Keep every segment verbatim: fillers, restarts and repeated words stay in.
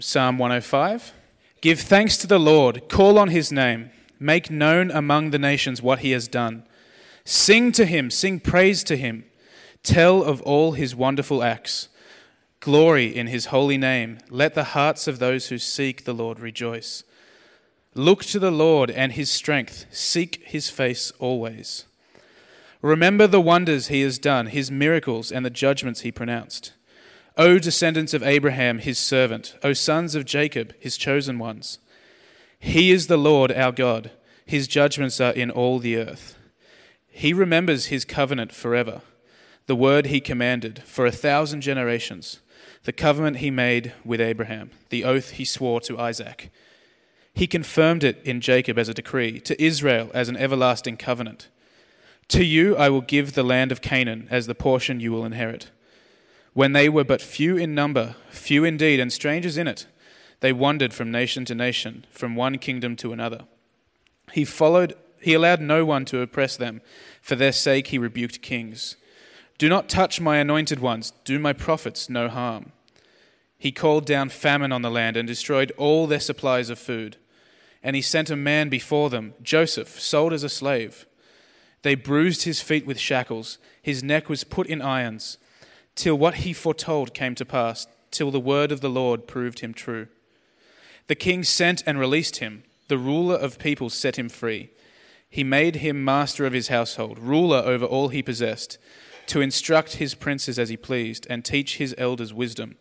Psalm one oh five. Give thanks to the Lord, call on his name, make known among the nations what he has done. Sing to him, sing praise to him, tell of all his wonderful acts. Glory in his holy name, let the hearts of those who seek the Lord rejoice. Look to the Lord and his strength, seek his face always. Remember the wonders he has done, his miracles and the judgments he pronounced. O descendants of Abraham, his servant, O sons of Jacob, his chosen ones. He is the Lord our God, his judgments are in all the earth. He remembers his covenant forever, the word he commanded for a thousand generations, the covenant he made with Abraham, the oath he swore to Isaac. He confirmed it in Jacob as a decree, to Israel as an everlasting covenant. To you I will give the land of Canaan as the portion you will inherit. When they were but few in number, few indeed, and strangers in it, they wandered from nation to nation, from one kingdom to another. He followed, he allowed no one to oppress them. For their sake he rebuked kings. Do not touch my anointed ones, do my prophets no harm. He called down famine on the land and destroyed all their supplies of food. And he sent a man before them, Joseph, sold as a slave. They bruised his feet with shackles, his neck was put in irons, till what he foretold came to pass, till the word of the Lord proved him true. The king sent and released him. The ruler of peoples set him free. He made him master of his household, ruler over all he possessed, to instruct his princes as he pleased, and teach his elders wisdom.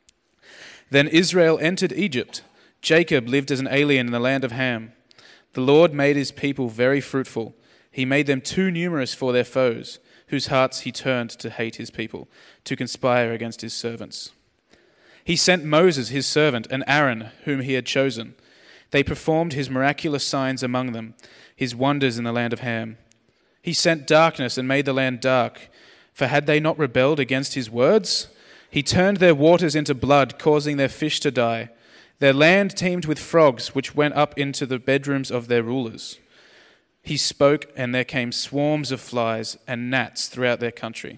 Then Israel entered Egypt. Jacob lived as an alien in the land of Ham. The Lord made his people very fruitful. He made them too numerous for their foes, whose hearts he turned to hate his people, to conspire against his servants. He sent Moses, his servant, and Aaron, whom he had chosen. They performed his miraculous signs among them, his wonders in the land of Ham. He sent darkness and made the land dark, for had they not rebelled against his words? He turned their waters into blood, causing their fish to die. Their land teemed with frogs, which went up into the bedrooms of their rulers. He spoke, and there came swarms of flies and gnats throughout their country.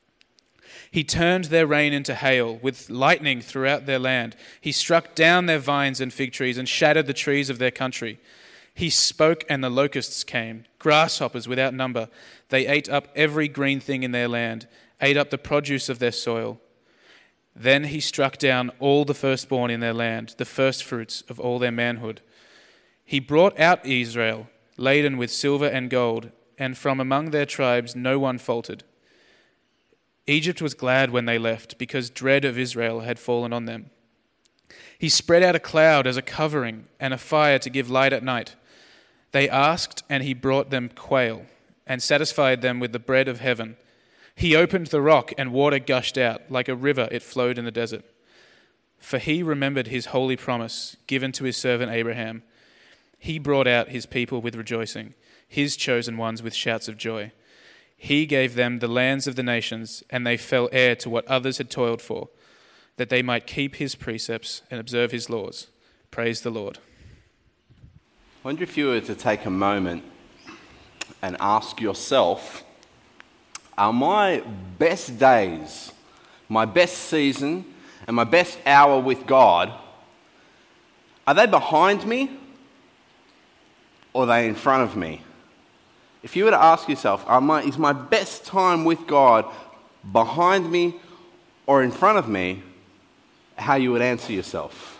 He turned their rain into hail, with lightning throughout their land. He struck down their vines and fig trees and shattered the trees of their country. He spoke, and the locusts came, grasshoppers without number. They ate up every green thing in their land, ate up the produce of their soil. Then he struck down all the firstborn in their land, the firstfruits of all their manhood. He brought out Israel, laden with silver and gold, and from among their tribes no one faltered. Egypt was glad when they left, because dread of Israel had fallen on them. He spread out a cloud as a covering and a fire to give light at night. They asked, and he brought them quail, and satisfied them with the bread of heaven. He opened the rock, and water gushed out. Like a river it flowed in the desert. For he remembered his holy promise given to his servant Abraham. He brought out his people with rejoicing, his chosen ones with shouts of joy. He gave them the lands of the nations, and they fell heir to what others had toiled for, that they might keep his precepts and observe his laws. Praise the Lord. I wonder if you were to take a moment and ask yourself, are my best days, my best season, and my best hour with God, are they behind me or are they in front of me? If you were to ask yourself, are my, is my best time with God behind me or in front of me, how you would answer yourself?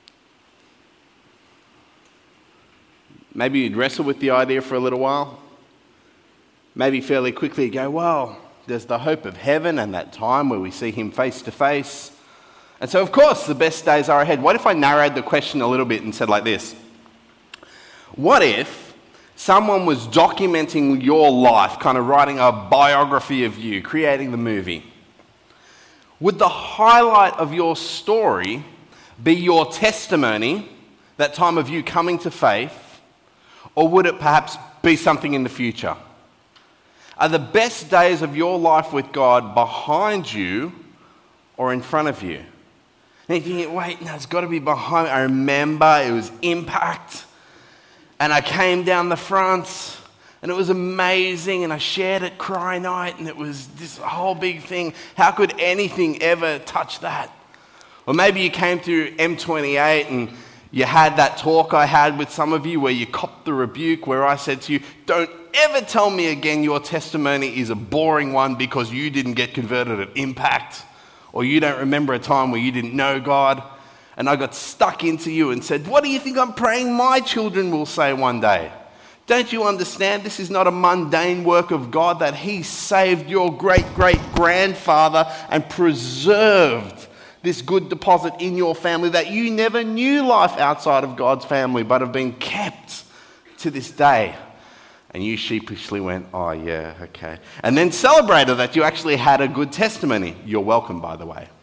Maybe you'd wrestle with the idea for a little while. Maybe fairly quickly go, well, there's the hope of heaven and that time where we see him face to face. And so, of course, the best days are ahead. What if I narrowed the question a little bit and said like this? What if someone was documenting your life, kind of writing a biography of you, creating the movie? Would the highlight of your story be your testimony, that time of you coming to faith, or would it perhaps be something in the future? Are the best days of your life with God behind you or in front of you? And you think, wait, no, it's got to be behind me. I remember it was Impact, and I came down the front, and it was amazing, and I shared at Cry Night, and it was this whole big thing. How could anything ever touch that? Or maybe you came through M twenty-eight and you had that talk I had with some of you where you copped the rebuke, where I said to you, don't ever tell me again your testimony is a boring one because you didn't get converted at Impact, or you don't remember a time where you didn't know God. And I got stuck into you and said, what do you think I'm praying my children will say one day? Don't you understand this is not a mundane work of God, that He saved your great-great-grandfather and preserved this good deposit in your family, that you never knew life outside of God's family but have been kept to this day. And you sheepishly went, oh yeah, okay. And then celebrated that you actually had a good testimony. You're welcome, by the way.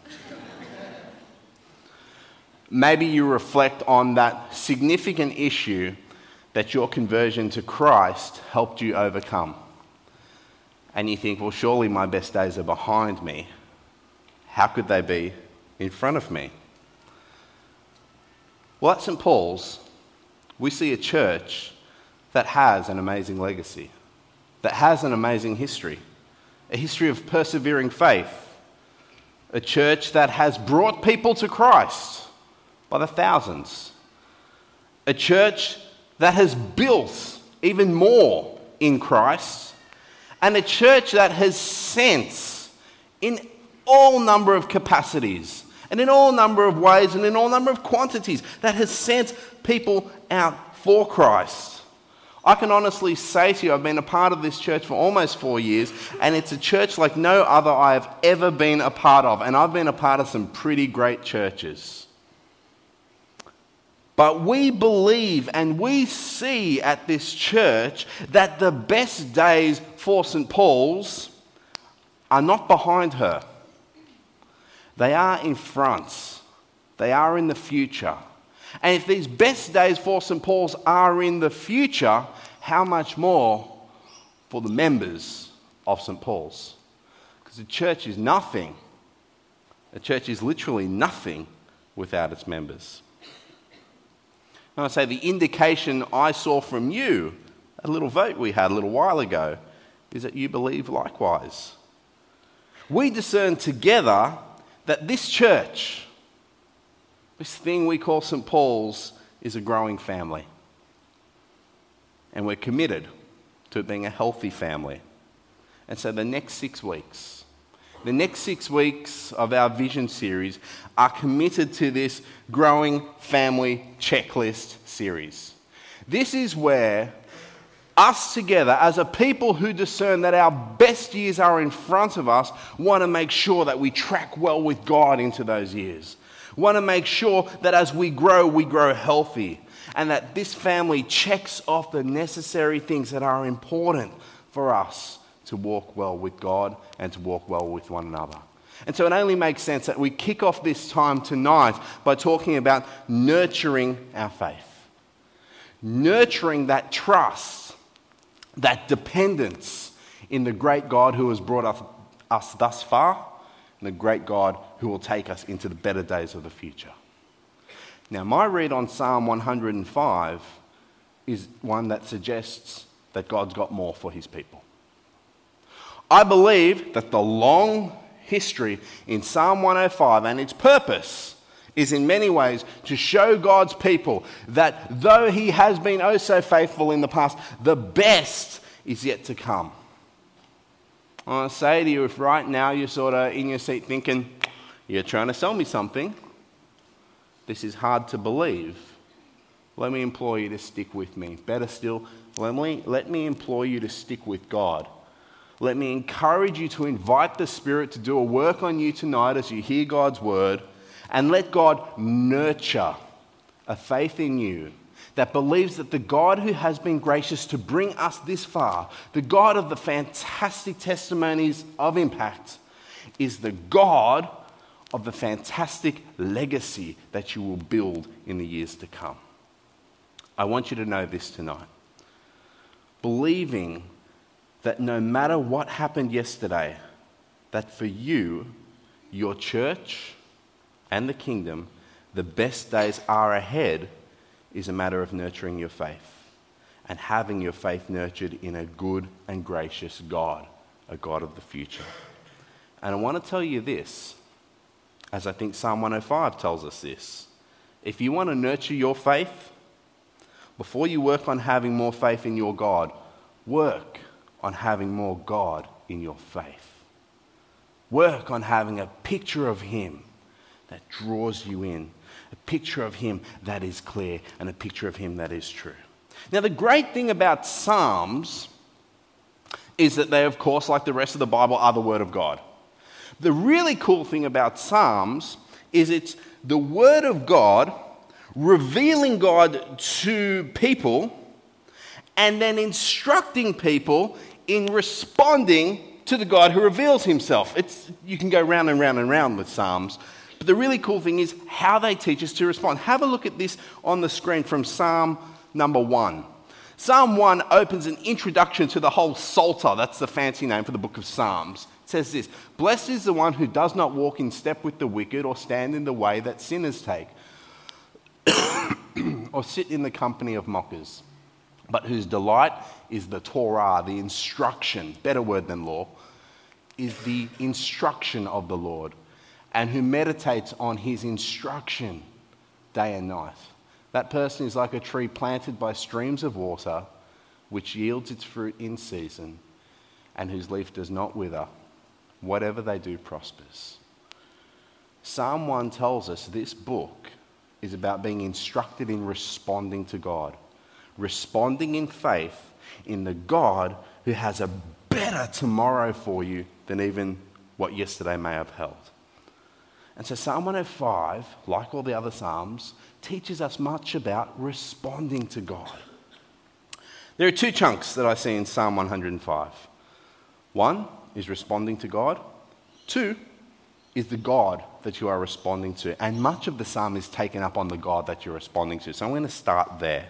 Maybe you reflect on that significant issue that your conversion to Christ helped you overcome. And you think, well, surely my best days are behind me. How could they be in front of me? Well, at Saint Paul's, we see a church that has an amazing legacy, that has an amazing history, a history of persevering faith, a church that has brought people to Christ by the thousands, a church that has built even more in Christ, and a church that has sent in all number of capacities and in all number of ways and in all number of quantities, that has sent people out for Christ. I can honestly say to you, I've been a part of this church for almost four years, and it's a church like no other I have ever been a part of, and I've been a part of some pretty great churches. But we believe and we see at this church that the best days for Saint Paul's are not behind her. They are in front. They are in the future. And if these best days for Saint Paul's are in the future, how much more for the members of Saint Paul's? Because the church is nothing. The church is literally nothing without its members. And I say the indication I saw from you, a little vote we had a little while ago, is that you believe likewise. We discern together that this church, this thing we call Saint Paul's, is a growing family. And we're committed to it being a healthy family. And so the next six weeks, the next six weeks of our Vision series are committed to this growing family checklist series. This is where us together, as a people who discern that our best years are in front of us, want to make sure that we track well with God into those years. Want to make sure that as we grow, we grow healthy, and that this family checks off the necessary things that are important for us to walk well with God and to walk well with one another. And so it only makes sense that we kick off this time tonight by talking about nurturing our faith. Nurturing that trust, that dependence in the great God who has brought us, us thus far, and the great God who will take us into the better days of the future. Now, my read on Psalm one hundred five is one that suggests that God's got more for his people. I believe that the long history in Psalm one oh five and its purpose is in many ways to show God's people that though he has been oh so faithful in the past, the best is yet to come. I want to say to you, if right now you're sort of in your seat thinking, you're trying to sell me something, this is hard to believe, let me implore you to stick with me. Better still, let me, let me implore you to stick with God. Let me encourage you to invite the Spirit to do a work on you tonight as you hear God's word, and let God nurture a faith in you that believes that the God who has been gracious to bring us this far, the God of the fantastic testimonies of impact, is the God of the fantastic legacy that you will build in the years to come. I want you to know this tonight. Believing that no matter what happened yesterday, that for you, your church, and the kingdom, the best days are ahead, is a matter of nurturing your faith and having your faith nurtured in a good and gracious God, a God of the future. And I want to tell you this, as I think Psalm one oh five tells us this. If you want to nurture your faith, before you work on having more faith in your God, work on having more God in your faith. Work on having a picture of him that draws you in, a picture of him that is clear, and a picture of him that is true. Now, the great thing about Psalms is that they, of course, like the rest of the Bible, are the Word of God. The really cool thing about Psalms is it's the Word of God revealing God to people and then instructing people in responding to the God who reveals himself. It's, you can go round and round and round with Psalms, but the really cool thing is how they teach us to respond. Have a look at this on the screen from Psalm number one. Psalm one opens an introduction to the whole Psalter. That's the fancy name for the book of Psalms. It says this: "Blessed is the one who does not walk in step with the wicked or stand in the way that sinners take, or sit in the company of mockers, but whose delight is the Torah," the instruction, better word than law, is the instruction of the Lord, "and who meditates on his instruction day and night. That person is like a tree planted by streams of water, which yields its fruit in season, and whose leaf does not wither. Whatever they do prospers." Psalm one tells us this book is about being instructed in responding to God, responding in faith in the God who has a better tomorrow for you than even what yesterday may have held. And so Psalm one oh five, like all the other Psalms, teaches us much about responding to God. There are two chunks that I see in Psalm one oh five. One is responding to God. Two is the God that you are responding to. And much of the psalm is taken up on the God that you're responding to. So I'm going to start there.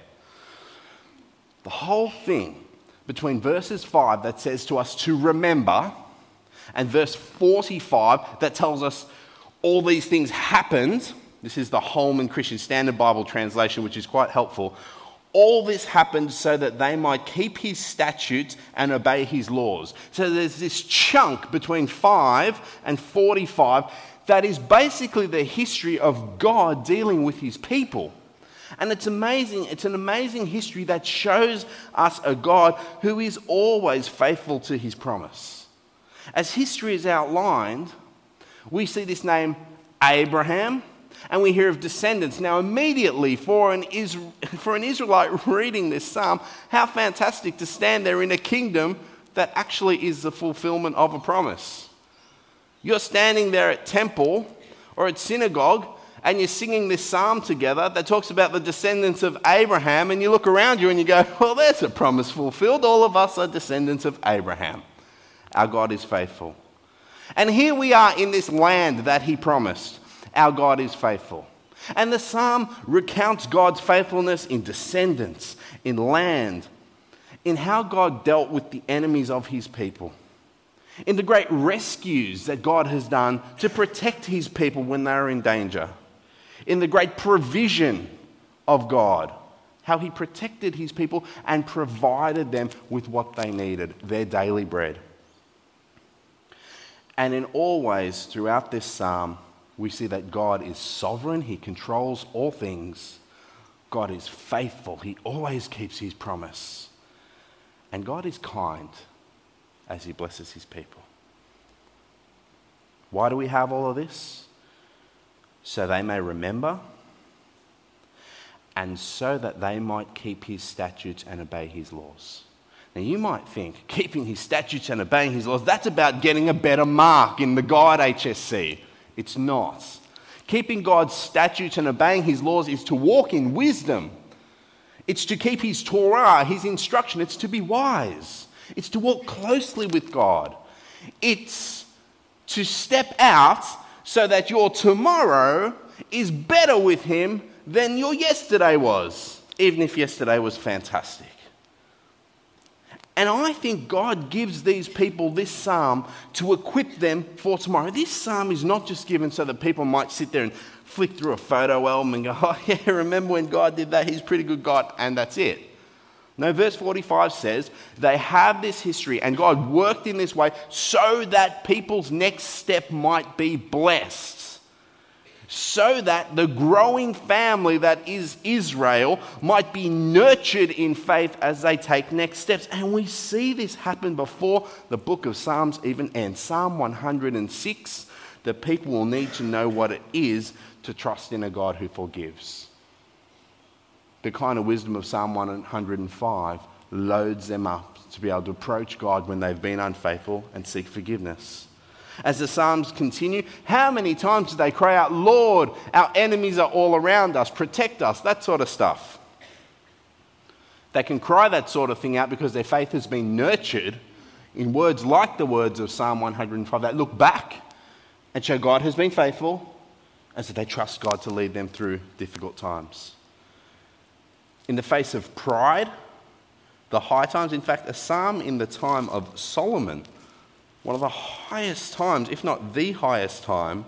The whole thing between verses five that says to us to remember and verse forty-five that tells us all these things happened. This is the Holman Christian Standard Bible translation, which is quite helpful. All this happened so that they might keep his statutes and obey his laws. So there's this chunk between five and forty-five that is basically the history of God dealing with his people. And it's amazing. It's an amazing history that shows us a God who is always faithful to his promise. As history is outlined, we see this name Abraham, and we hear of descendants. Now, immediately, for an, Isra- for an Israelite reading this psalm, how fantastic to stand there in a kingdom that actually is the fulfillment of a promise. You're standing there at temple or at synagogue, and you're singing this psalm together that talks about the descendants of Abraham, and you look around you and you go, well, there's a promise fulfilled. All of us are descendants of Abraham. Our God is faithful. And here we are in this land that he promised. Our God is faithful. And the psalm recounts God's faithfulness in descendants, in land, in how God dealt with the enemies of his people, in the great rescues that God has done to protect his people when they are in danger, in the great provision of God, how he protected his people and provided them with what they needed, their daily bread. And in all ways, throughout this psalm, we see that God is sovereign. He controls all things. God is faithful. He always keeps his promise. And God is kind as he blesses his people. Why do we have all of this? So they may remember, and so that they might keep his statutes and obey his laws. Now, you might think keeping his statutes and obeying his laws, that's about getting a better mark in the Guide H S C. It's not. Keeping God's statutes and obeying his laws is to walk in wisdom. It's to keep his Torah, his instruction. It's to be wise. It's to walk closely with God. It's to step out so that your tomorrow is better with him than your yesterday was, even if yesterday was fantastic. And I think God gives these people this psalm to equip them for tomorrow. This psalm is not just given so that people might sit there and flick through a photo album and go, oh yeah, remember when God did that? He's a pretty good God, and that's it. No, verse forty-five says they have this history and God worked in this way so that people's next step might be blessed. so that the growing family that is Israel might be nurtured in faith as they take next steps. And we see this happen before the book of Psalms even ends. Psalm one hundred six, the people will need to know what it is to trust in a God who forgives. The kind of wisdom of Psalm one hundred five loads them up to be able to approach God when they've been unfaithful and seek forgiveness. As the Psalms continue, how many times do they cry out, Lord, our enemies are all around us, protect us, that sort of stuff. They can cry that sort of thing out because their faith has been nurtured in words like the words of Psalm one hundred five that look back and show God has been faithful, and so they trust God to lead them through difficult times. In the face of pride, the high times, in fact, a psalm in the time of Solomon, one of the highest times, if not the highest time,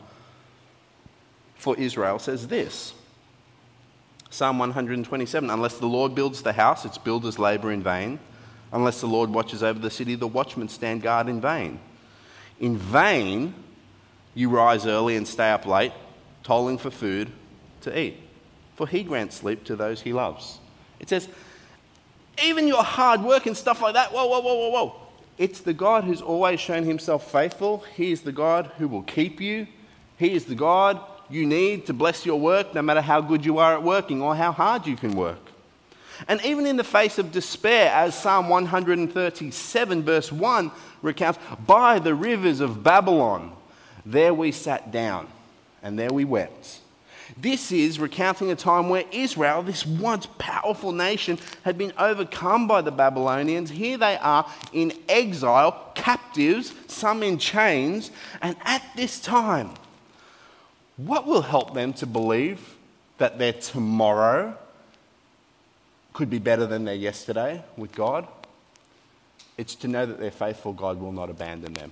for Israel, says this. Psalm one hundred twenty-seven, unless the Lord builds the house, its builders labour in vain. Unless the Lord watches over the city, the watchmen stand guard in vain. In vain you rise early and stay up late, tolling for food to eat, for he grants sleep to those he loves. It says, even your hard work and stuff like that, whoa, whoa, whoa, whoa, whoa. It's the God who's always shown himself faithful. He is the God who will keep you. He is the God you need to bless your work, no matter how good you are at working or how hard you can work. And even in the face of despair, as Psalm one hundred thirty-seven verse one recounts, by the rivers of Babylon, there we sat down and there we wept. This is recounting a time where Israel, this once powerful nation, had been overcome by the Babylonians. Here they are in exile, captives, some in chains. And at this time, what will help them to believe that their tomorrow could be better than their yesterday with God? It's to know that their faithful God will not abandon them.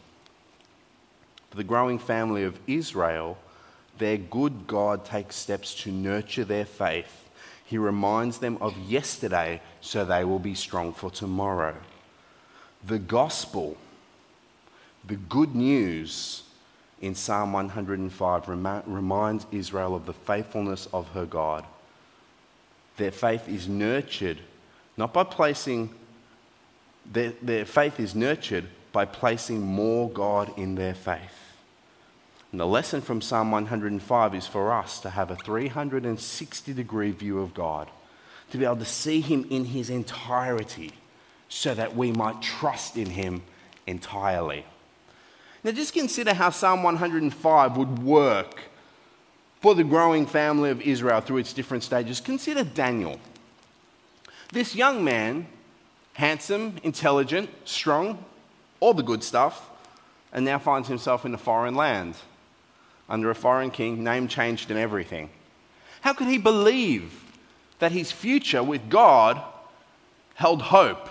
For the growing family of Israel, their good God takes steps to nurture their faith. He reminds them of yesterday so they will be strong for tomorrow. The gospel, the good news in Psalm one hundred five rem- reminds Israel of the faithfulness of her God. Their faith is nurtured not by placing, their, their faith is nurtured by placing more God in their faith. And the lesson from Psalm one hundred five is for us to have a three hundred sixty degree view of God, to be able to see him in his entirety so that we might trust in him entirely. Now just consider how Psalm one hundred five would work for the growing family of Israel through its different stages. Consider Daniel. This young man, handsome, intelligent, strong, all the good stuff, and now finds himself in a foreign land, under a foreign king, name changed and everything. How could he believe that his future with God held hope?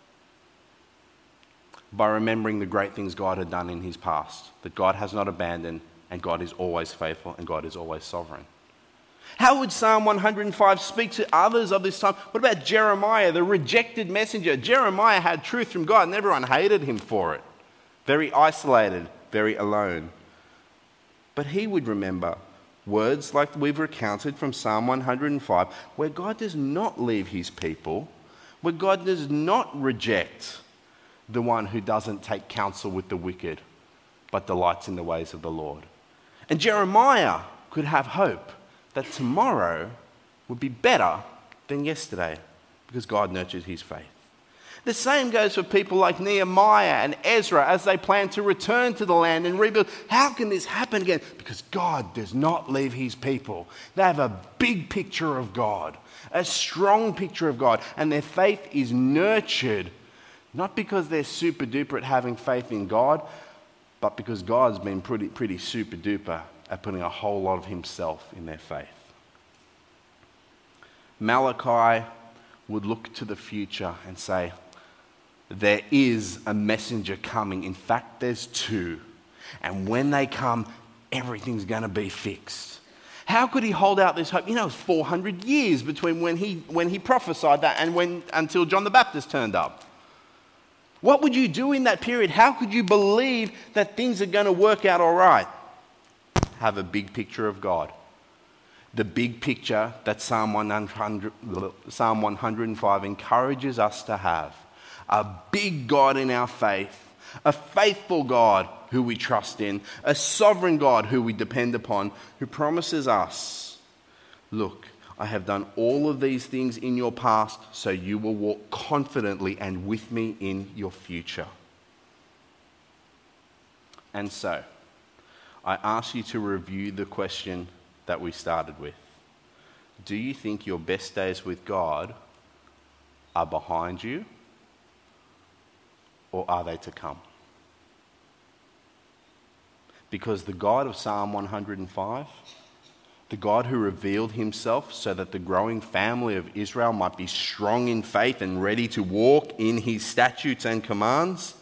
By remembering the great things God had done in his past, that God has not abandoned, and God is always faithful, and God is always sovereign. How would Psalm one hundred five speak to others of this time? What about Jeremiah, the rejected messenger? Jeremiah had truth from God, and everyone hated him for it. Very isolated, very alone. But he would remember words like we've recounted from Psalm one hundred five, where God does not leave his people, where God does not reject the one who doesn't take counsel with the wicked, but delights in the ways of the Lord. And Jeremiah could have hope that tomorrow would be better than yesterday because God nurtured his faith. The same goes for people like Nehemiah and Ezra as they plan to return to the land and rebuild. How can this happen again? Because God does not leave his people. They have a big picture of God, a strong picture of God, and their faith is nurtured not because they're super duper at having faith in God, but because God's been pretty, pretty super duper at putting a whole lot of himself in their faith. Malachi would look to the future and say, there is a messenger coming. In fact, there's two. And when they come, everything's going to be fixed. How could he hold out this hope? You know, it was four hundred years between when he, when he prophesied that and when until John the Baptist turned up. What would you do in that period? How could you believe that things are going to work out all right? Have a big picture of God. the big picture that Psalm one hundred, Psalm one hundred five encourages us to have. A big God in our faith, a faithful God who we trust in, a sovereign God who we depend upon, who promises us, look, I have done all of these things in your past, so you will walk confidently and with me in your future. And so, I ask you to review the question that we started with. Do you think your best days with God are behind you, or are they to come? Because the God of Psalm one hundred five, the God who revealed himself so that the growing family of Israel might be strong in faith and ready to walk in his statutes and commands,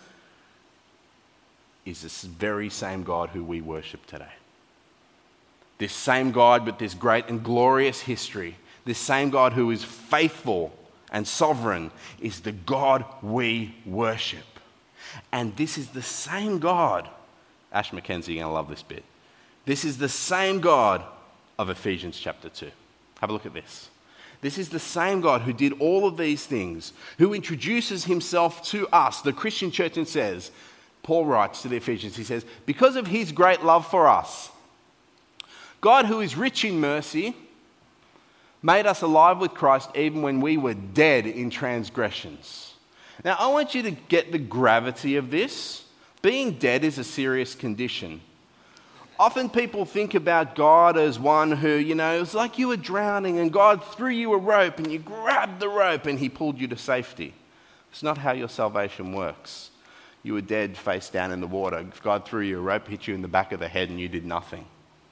is this very same God who we worship today. This same God with this great and glorious history, this same God who is faithful and sovereign, is the God we worship. And this is the same God. Ash Mackenzie, you're going to love this bit. This is the same God of Ephesians chapter two. Have a look at this. This is the same God who did all of these things, who introduces himself to us, the Christian church, and says, Paul writes to the Ephesians, he says, because of his great love for us, God, who is rich in mercy, made us alive with Christ even when we were dead in transgressions. Now, I want you to get the gravity of this. Being dead is a serious condition. Often people think about God as one who, you know, it's like you were drowning and God threw you a rope and you grabbed the rope and he pulled you to safety. It's not how your salvation works. You were dead face down in the water. God threw you a rope, hit you in the back of the head, and you did nothing.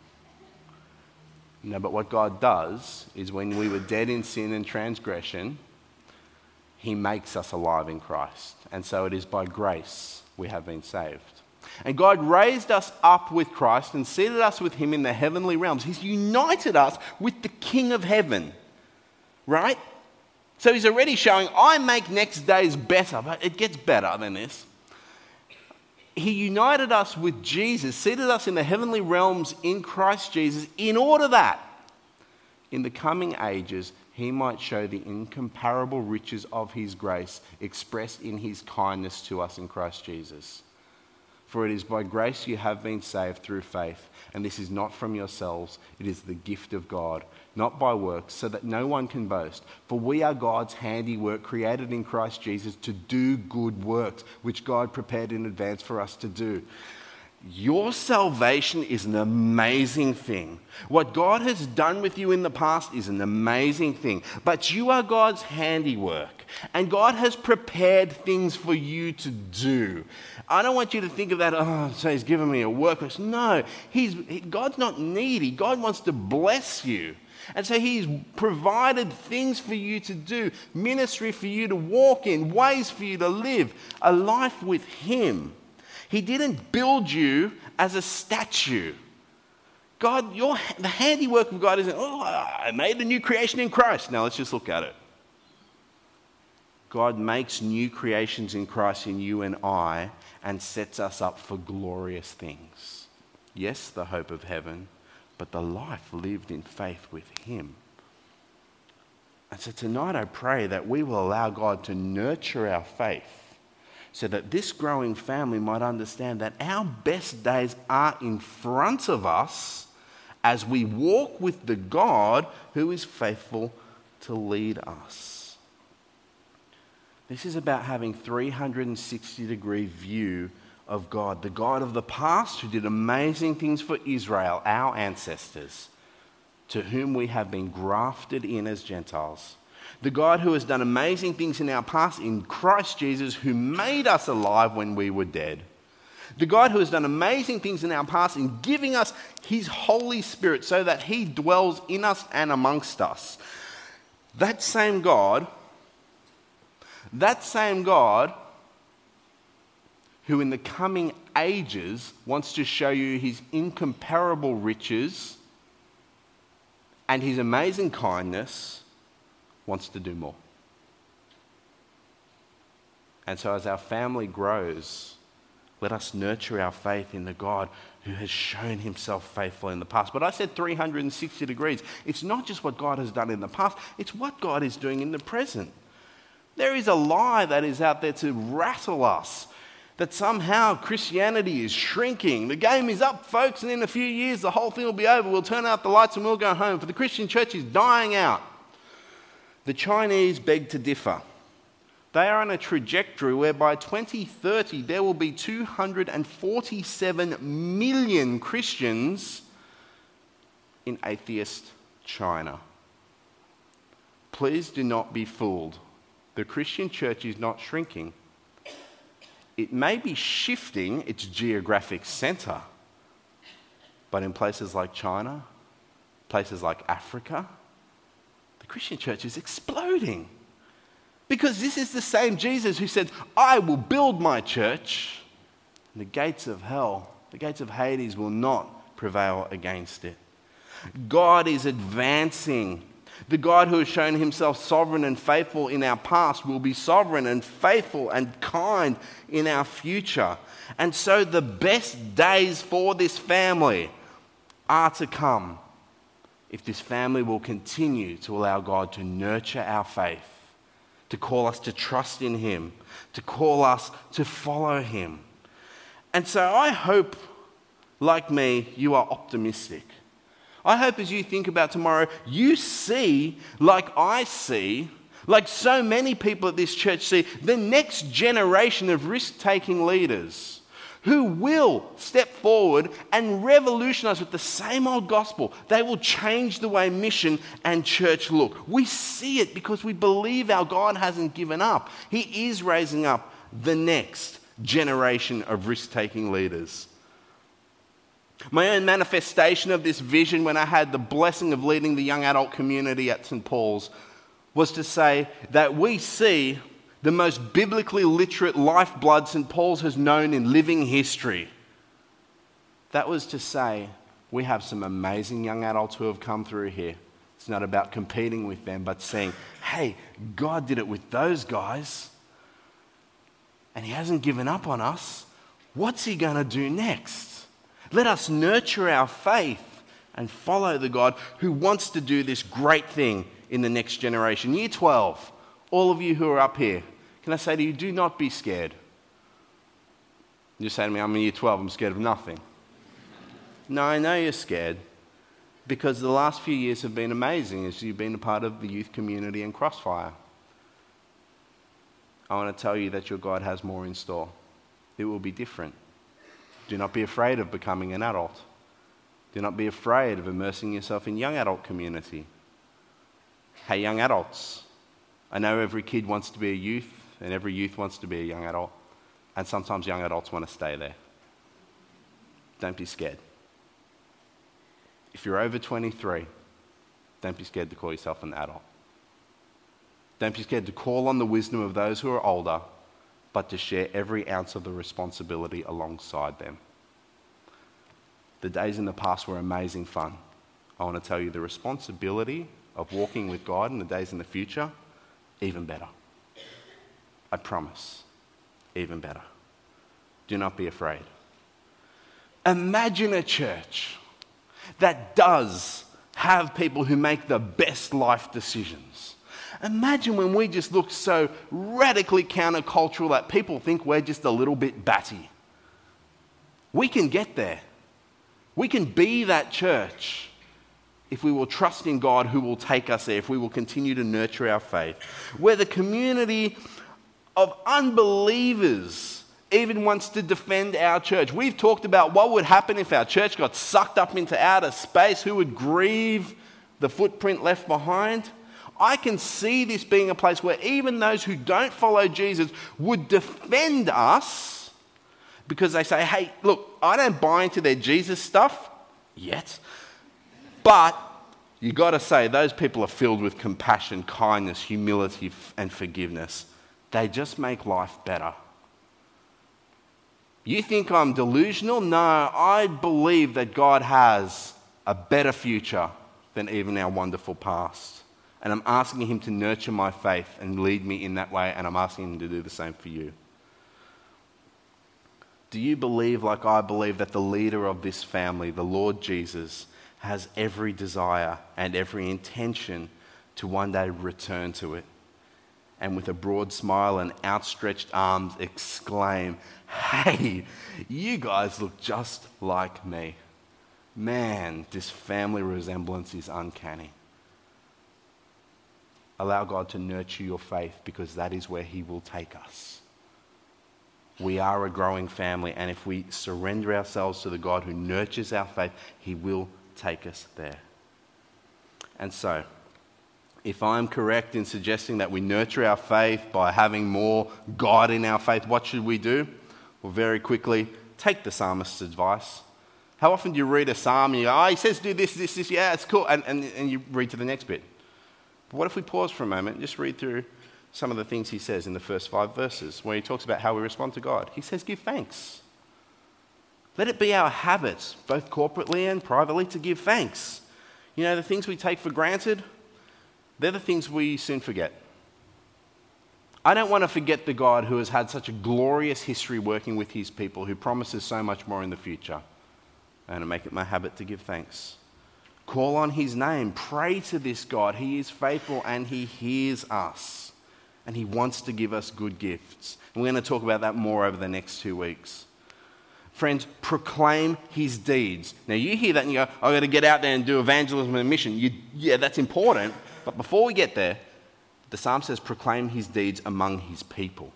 No, but what God does is when we were dead in sin and transgression, he makes us alive in Christ. And so it is by grace we have been saved. And God raised us up with Christ and seated us with him in the heavenly realms. He's united us with the King of heaven, right? So he's already showing, I make next days better, but it gets better than this. He united us with Jesus, seated us in the heavenly realms in Christ Jesus, in order that in the coming ages he might show the incomparable riches of his grace expressed in his kindness to us in Christ Jesus. For it is by grace you have been saved through faith, and this is not from yourselves, it is the gift of God, not by works, so that no one can boast. For we are God's handiwork, created in Christ Jesus to do good works, which God prepared in advance for us to do. Your salvation is an amazing thing. What God has done with you in the past is an amazing thing. But you are God's handiwork, and God has prepared things for you to do. I don't want you to think of that, oh, so he's given me a work list. No, he's, God's not needy. God wants to bless you. And so he's provided things for you to do, ministry for you to walk in, ways for you to live, a life with him. He didn't build you as a statue. God, your, the handiwork of God isn't, oh, I made a new creation in Christ. Now let's just look at it. God makes new creations in Christ in you and I and sets us up for glorious things. Yes, the hope of heaven, but the life lived in faith with him. And so tonight I pray that we will allow God to nurture our faith so that this growing family might understand that our best days are in front of us as we walk with the God who is faithful to lead us. This is about having three hundred sixty degree view of God, the God of the past who did amazing things for Israel, our ancestors, to whom we have been grafted in as Gentiles. The God who has done amazing things in our past in Christ Jesus, who made us alive when we were dead. The God who has done amazing things in our past in giving us his Holy Spirit so that he dwells in us and amongst us. That same God, that same God who in the coming ages wants to show you his incomparable riches and his amazing kindness, wants to do more. And so as our family grows, Let us nurture our faith in the God who has shown himself faithful in the past. But I said three hundred sixty degrees. It's not just what God has done in the past, it's what God is doing in the present. There is a lie that is out there to rattle us, that somehow Christianity is shrinking. The game is up, folks, and in a few years the whole thing will be over. We'll turn out the lights and we'll go home. For the Christian church is dying out. The Chinese beg to differ. They are on a trajectory where by twenty thirty there will be two hundred forty-seven million Christians in atheist China. Please do not be fooled. The Christian church is not shrinking. It may be shifting its geographic centre, but in places like China, places like Africa, the Christian church is exploding. Because this is the same Jesus who said, I will build my church, and the gates of hell, the gates of Hades will not prevail against it. God is advancing. The God who has shown himself sovereign and faithful in our past will be sovereign and faithful and kind in our future. And so the best days for this family are to come if this family will continue to allow God to nurture our faith, to call us to trust in him, to call us to follow him. And so I hope, like me, you are optimistic. I hope as you think about tomorrow, you see, like I see, like so many people at this church see, the next generation of risk-taking leaders who will step forward and revolutionize with the same old gospel. They will change the way mission and church look. We see it because we believe our God hasn't given up. He is raising up the next generation of risk-taking leaders. My own manifestation of this vision when I had the blessing of leading the young adult community at Saint Paul's was to say that we see the most biblically literate lifeblood Saint Paul's has known in living history. That was to say, we have some amazing young adults who have come through here. It's not about competing with them, but saying, hey, God did it with those guys, and he hasn't given up on us. What's he going to do next? Let us nurture our faith and follow the God who wants to do this great thing in the next generation. Year twelve, all of you who are up here, can I say to you, do not be scared. You say to me, I'm in year twelve, I'm scared of nothing. No, I know you're scared because the last few years have been amazing as you've been a part of the youth community and Crossfire. I want to tell you that your God has more in store. It will be different. Do not be afraid of becoming an adult. Do not be afraid of immersing yourself in young adult community. Hey, young adults, I know every kid wants to be a youth and every youth wants to be a young adult, and sometimes young adults want to stay there. Don't be scared. If you're over twenty-three, don't be scared to call yourself an adult. Don't be scared to call on the wisdom of those who are older, but to share every ounce of the responsibility alongside them. The days in the past were amazing fun. I want to tell you the responsibility of walking with God in the days in the future, even better. I promise, even better. Do not be afraid. Imagine a church that does have people who make the best life decisions. Imagine when we just look so radically countercultural that people think we're just a little bit batty. We can get there. We can be that church if we will trust in God who will take us there, if we will continue to nurture our faith. Where the community of unbelievers even wants to defend our church. We've talked about what would happen if our church got sucked up into outer space, who would grieve the footprint left behind. I can see this being a place where even those who don't follow Jesus would defend us because they say, hey, look, I don't buy into their Jesus stuff yet, but you got to say those people are filled with compassion, kindness, humility, and forgiveness. They just make life better. You think I'm delusional? No, I believe that God has a better future than even our wonderful past. And I'm asking him to nurture my faith and lead me in that way, and I'm asking him to do the same for you. Do you believe, like I believe, that the leader of this family, the Lord Jesus, has every desire and every intention to one day return to it? And with a broad smile and outstretched arms exclaim, "Hey, you guys look just like me. Man, this family resemblance is uncanny." Allow God to nurture your faith, because that is where He will take us. We are a growing family, and if we surrender ourselves to the God who nurtures our faith, He will take us there. And so, if I'm correct in suggesting that we nurture our faith by having more God in our faith, what should we do? Well, very quickly, take the psalmist's advice. How often do you read a psalm and you go, oh, he says do this, this, this, yeah, it's cool, and, and, and you read to the next bit. But what if we pause for a moment and just read through some of the things he says in the first five verses, where he talks about how we respond to God? He says, give thanks. Let it be our habit, both corporately and privately, to give thanks. You know, the things we take for granted, they're the things we soon forget. I don't want to forget the God who has had such a glorious history working with His people, who promises so much more in the future. I want to make it my habit to give thanks. Call on His name. Pray to this God. He is faithful and He hears us. And He wants to give us good gifts. And we're going to talk about that more over the next two weeks. Friends, proclaim His deeds. Now you hear that and you go, I've got to get out there and do evangelism and mission. You, yeah, that's important. But before we get there, the psalm says proclaim His deeds among His people.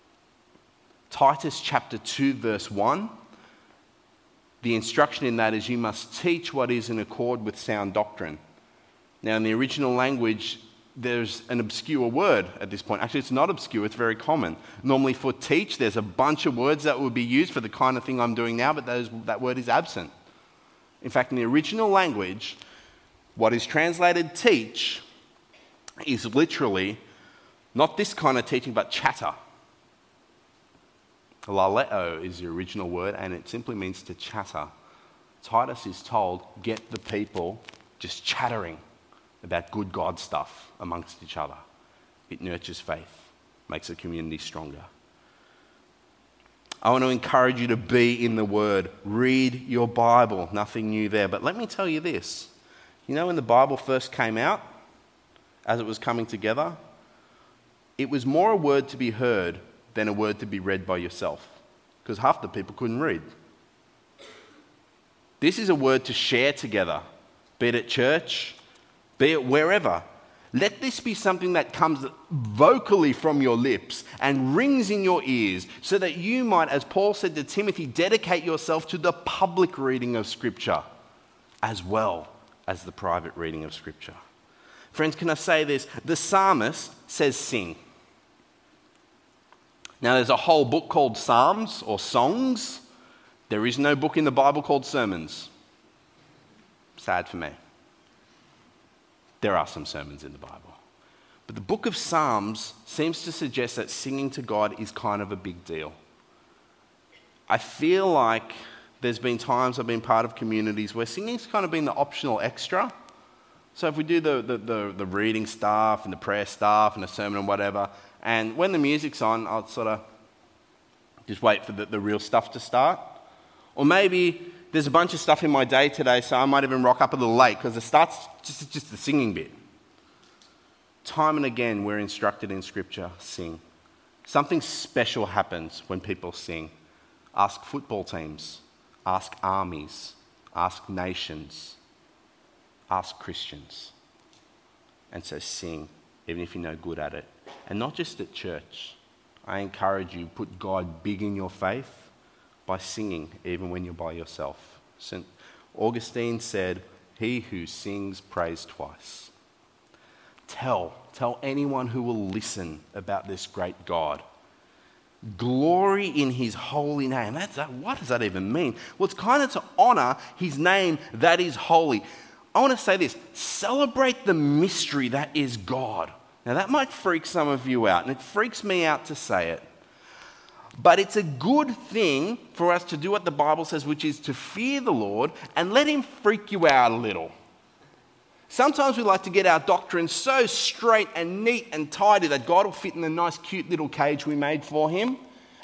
Titus chapter two verse one, the instruction in that is you must teach what is in accord with sound doctrine. Now in the original language, there's an obscure word at this point. Actually, it's not obscure, it's very common. Normally for teach, there's a bunch of words that would be used for the kind of thing I'm doing now, but those, that word is absent. In fact, in the original language, what is translated teach is literally not this kind of teaching, but chatter. Laleo is the original word, and it simply means to chatter. Titus is told, get the people just chattering about good God stuff amongst each other. It nurtures faith, makes a community stronger. I want to encourage you to be in the Word. Read your Bible. Nothing new there. But let me tell you this. You know when the Bible first came out, as it was coming together, it was more a word to be heard than a word to be read by yourself, because half the people couldn't read. This is a word to share together, be it at church, be it wherever. Let this be something that comes vocally from your lips and rings in your ears, so that you might, as Paul said to Timothy, dedicate yourself to the public reading of Scripture as well as the private reading of Scripture. Friends, can I say this? The psalmist says sing. Now there's a whole book called Psalms or Songs. There is no book in the Bible called Sermons. Sad for me. There are some sermons in the Bible. But the book of Psalms seems to suggest that singing to God is kind of a big deal. I feel like there's been times I've been part of communities where singing's kind of been the optional extra. So if we do the, the, the, the reading stuff and the prayer stuff and the sermon and whatever, and when the music's on, I'll sort of just wait for the, the real stuff to start. Or maybe there's a bunch of stuff in my day today, so I might even rock up a little late because it starts just, just the singing bit. Time and again, we're instructed in Scripture, sing. Something special happens when people sing. Ask football teams, ask armies, ask nations, ask Christians. And so sing, even if you're no good at it. And not just at church. I encourage you, put God big in your faith by singing, even when you're by yourself. Saint Augustine said, he who sings prays twice. Tell, tell anyone who will listen about this great God. Glory in his holy name. That's, that, what does that even mean? Well, it's kind of to honor his name that is holy. I want to say this, celebrate the mystery that is God. Now that might freak some of you out, and it freaks me out to say it. But it's a good thing for us to do what the Bible says, which is to fear the Lord and let him freak you out a little. Sometimes we like to get our doctrine so straight and neat and tidy that God will fit in the nice, cute little cage we made for him.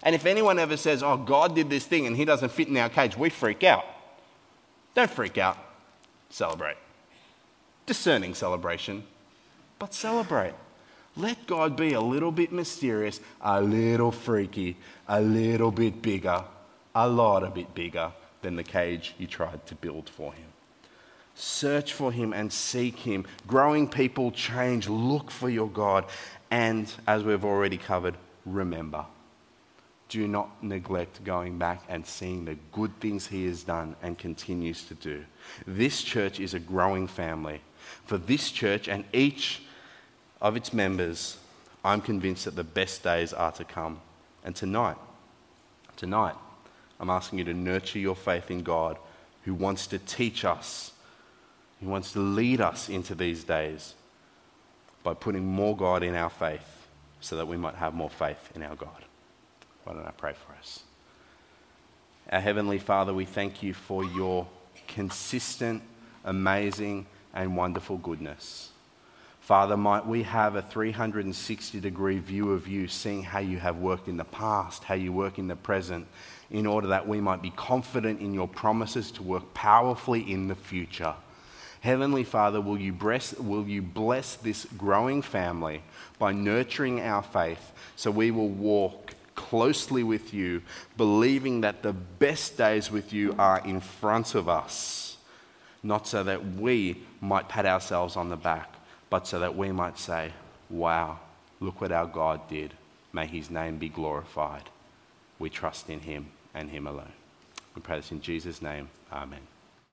And if anyone ever says, oh, God did this thing and he doesn't fit in our cage, we freak out. Don't freak out. Celebrate. Discerning celebration, but celebrate. Let God be a little bit mysterious, a little freaky, a little bit bigger, a lot a bit bigger than the cage you tried to build for him. Search for him and seek him. Growing people change. Look for your God. And as we've already covered, remember. Do not neglect going back and seeing the good things he has done and continues to do. This church is a growing family. For this church and each of its members, I'm convinced that the best days are to come. And tonight, tonight, I'm asking you to nurture your faith in God, who wants to teach us, who wants to lead us into these days by putting more God in our faith so that we might have more faith in our God. Why don't I pray for us? Our Heavenly Father, we thank you for your consistent, amazing, and wonderful goodness. Father, might we have a three hundred sixty degree view of you, seeing how you have worked in the past, how you work in the present, in order that we might be confident in your promises to work powerfully in the future. Heavenly Father, will you bless, will you bless this growing family by nurturing our faith so we will walk closely with you, believing that the best days with you are in front of us, not so that we might pat ourselves on the back, but so that we might say, wow, look what our God did. May his name be glorified. We trust in him and him alone. We pray this in Jesus' name. Amen.